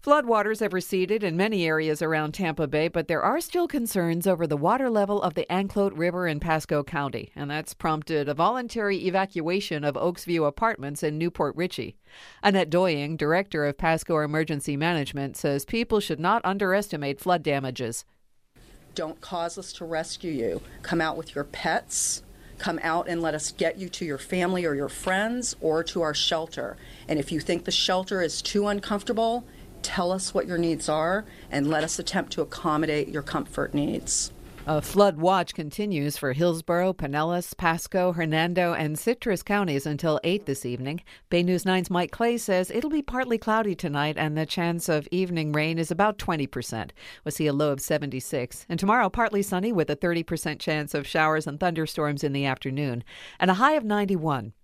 Floodwaters have receded in many areas around Tampa Bay, but there are still concerns over the water level of the Anclote River in Pasco County, and that's prompted a voluntary evacuation of Oaksview Apartments in Newport Richey. Annette Doying, director of Pasco Emergency Management, says people should not underestimate flood damages. Don't cause us to rescue you. Come out with your pets. Come out and let us get you to your family or your friends or to our shelter. And if you think the shelter is too uncomfortable, tell us what your needs are and let us attempt to accommodate your comfort needs. A flood watch continues for Hillsborough, Pinellas, Pasco, Hernando, and Citrus counties until 8 this evening. Bay News 9's Mike Clay says it'll be partly cloudy tonight and the chance of evening rain is about 20%. We'll see a low of 76. And tomorrow, partly sunny with a 30% chance of showers and thunderstorms in the afternoon and a high of 91.